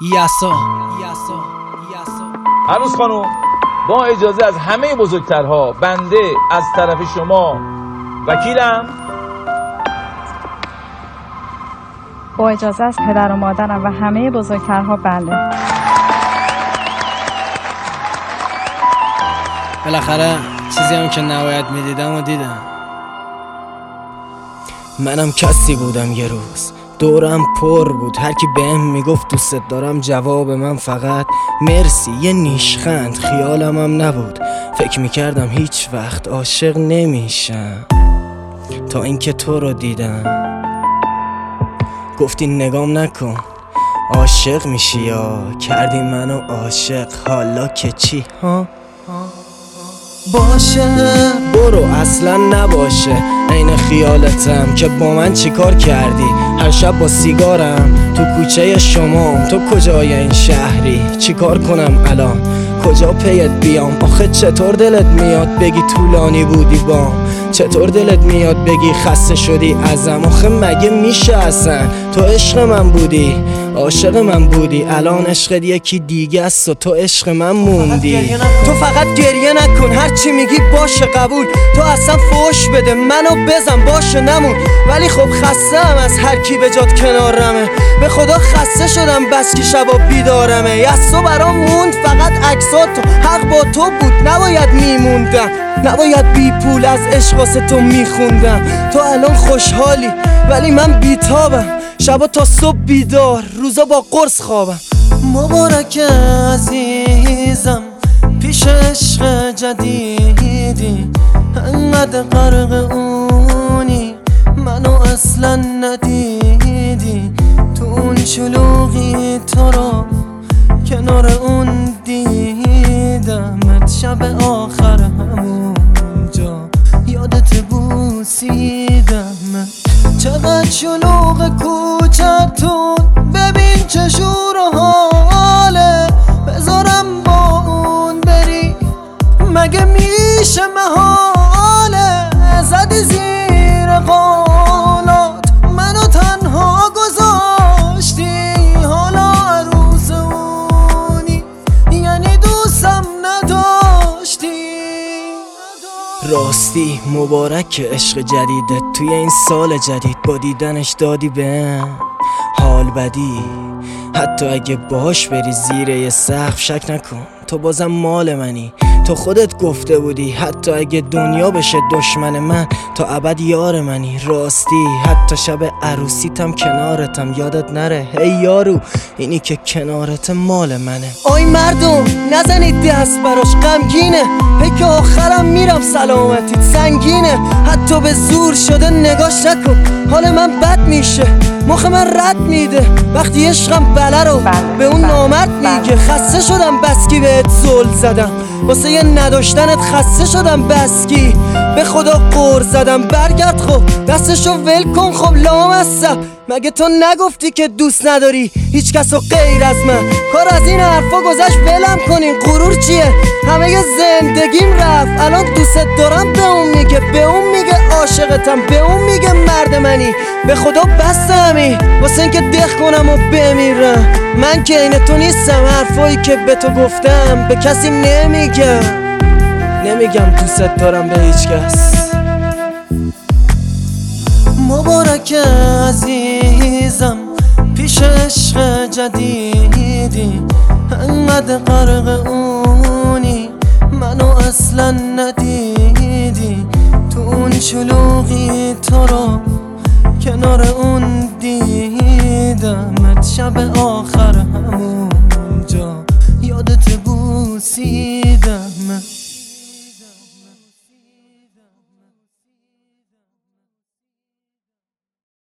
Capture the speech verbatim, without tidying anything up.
یسا یسا یسا عروس خانم، با اجازه از همه بزرگترها، بنده از طرف شما وکیلم. با اجازه از پدر و مادرم و همه بزرگترها بله. بالاخره چیزی هم که نباید میدیدم و دیدم. منم کسی بودم یه روز دورم پر بود، هر کی بهم میگفت دوست دارم جواب من فقط مرسی، یه نیشخند. خیالم هم نبود، فکر میکردم هیچ وقت عاشق نمیشم تا اینکه تو رو دیدم. گفتی نگام نکن عاشق میشی، یا کردی منو عاشق. حالا که چی ها؟ باشه برو اصلا نباشه، عین خیالتم که با من چی کار کردی. هر شب با سیگارم تو کوچه شما، تو کجای این شهری؟ چی کار کنم الان؟ کجا پیت بیام؟ آخه چطور دلت میاد بگی طولانی بودی بام؟ چطور دلت میاد بگی خسته شدی ازم؟ آخه مگه میشه اصلا؟ تو عشق من بودی، عاشق من بودی، الان عشقت یکی دیگه است و تو عشق من موندی. تو فقط گریه نکن، هر چی میگی باشه قبول. تو اصلا فوش بده منو بزن باشه نمون، ولی خب خستم از هر کی به جات کنارمه. به خدا خسته شدم بس که شبا بیدارمه. یسو برام موند فقط عکسات، تو حق با تو بود نباید میموندم، نباید بی پول از عشق واسه تو میخوندم. تو الان خوشحالی ولی من بیتابم، شبا تا صبح بیدار، روزا با قرص خوابم. مبارک عزیزم پیش عشق جدیدی، انقدر غرق اونی منو اصلا ندیدی. تو اون شلوغی تو رو کنار اون دیدمت، شب آخر همونجا یادت بوسیدم. چقدر شلوغ کوچتون، ببین چه شور و حاله. بذارم با اون بری مگه میشه محاله؟ زدی زیر قولات منو تنها گذاشتی، حالا عروس اونی یعنی دوستم نداشتی. راستی مبارک عشق جدیدت توی این سال جدید، با دیدنش دادی بهم حال بدی. حتی اگه باش بری زیر یه سقف شک نکن تو بازم مال منی. تو خودت گفته بودی حتی اگه دنیا بشه دشمن من، تا ابد یار منی. راستی حتی شب عروسیتم کنارتم، یادت نره هی یارو اینی که کنارت مال منه. آی مردم نزنید دست براش، غمگینه پیک آخرم میرم سلامتیت سنگینه. حتی به زور شده نگاش نکن، حال من بد میشه، مخ من رد میده وقتی عشقم بله رو به اون نامرد میگه. خسته شدم بسکی بهت زل زدم، واسه یه نداشتنت خسته شدم بسکی. به خدا قور زدم برگرد خب دستشو ول کن. خب لامصب مگه تو نگفتی که دوست نداری هیچ کسو غیر از من؟ کار از این حرفا گذشت ولم کنین، غرور چیه؟ همه ی زندگیم رفت، الان دوست دارم به اون میگه، به اون میگه عاشقتم، به اون میگه مرد منی. به خدا بس همین واسه اینکه دخ کنم و بمیرم. من که این تو نیستم، حرفایی که به تو گفتم به کسی نمیگم، نمیگم دوست دارم به هیچ کس. مبارک عزیزم پیش عشق جدیدی، انقدر غرق اونی منو اصلا ندیدی. تو اون شلوغی تو رو کنار اون دیدمت، شب آخر همونجا یادت بوسیدم.